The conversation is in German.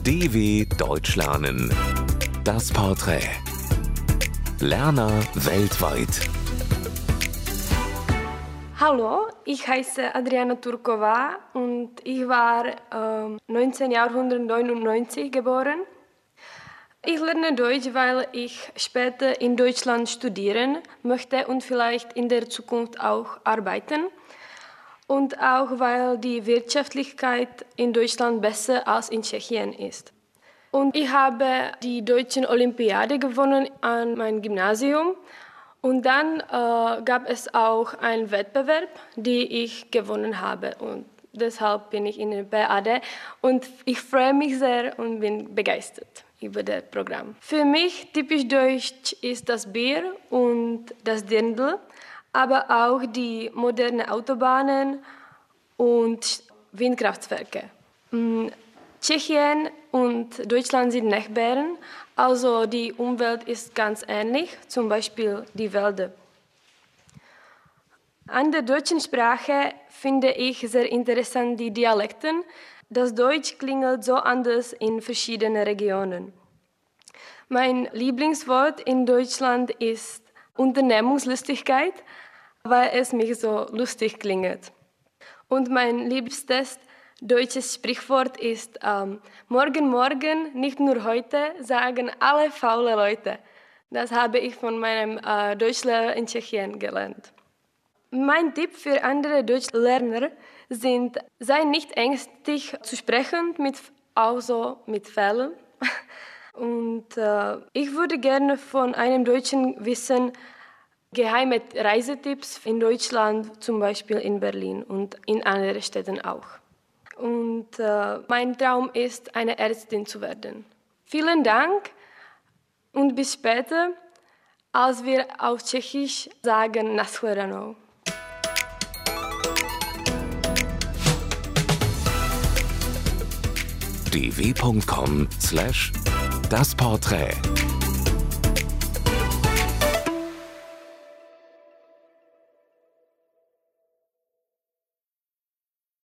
DW Deutsch lernen. Das Porträt. Lerner weltweit. Hallo, ich heiße Adriana Turkova und ich war 1999 geboren. Ich lerne Deutsch, weil ich später in Deutschland studieren möchte und vielleicht in der Zukunft auch arbeiten. Und auch, weil die Wirtschaftlichkeit in Deutschland besser als in Tschechien ist. Und ich habe die deutsche Olympiade gewonnen an meinem Gymnasium. Und dann gab es auch einen Wettbewerb, den ich gewonnen habe. Und deshalb bin ich in der BAD. Und ich freue mich sehr und bin begeistert über das Programm. Für mich typisch deutsch ist das Bier und das Dirndl, aber auch die modernen Autobahnen und Windkraftwerke. Tschechien und Deutschland sind Nachbarn, also die Umwelt ist ganz ähnlich, zum Beispiel die Wälder. An der deutschen Sprache finde ich sehr interessant die Dialekten. Das Deutsch klingt so anders in verschiedenen Regionen. Mein Lieblingswort in Deutschland ist Unternehmungslustigkeit, weil es mich so lustig klingt. Und mein liebstes deutsches Sprichwort ist Morgen, morgen, nicht nur heute, sagen alle faule Leute. Das habe ich von meinem Deutschlehrer in Tschechien gelernt. Mein Tipp für andere Deutschlerner sind, sei nicht ängstlich zu sprechen, also mit Fehlern. Und ich würde gerne von einem Deutschen wissen, geheime Reisetipps in Deutschland, zum Beispiel in Berlin und in anderen Städten auch. Und mein Traum ist, eine Ärztin zu werden. Vielen Dank und bis später, als wir auf Tschechisch sagen Nashledanou. dw.com/dasporträt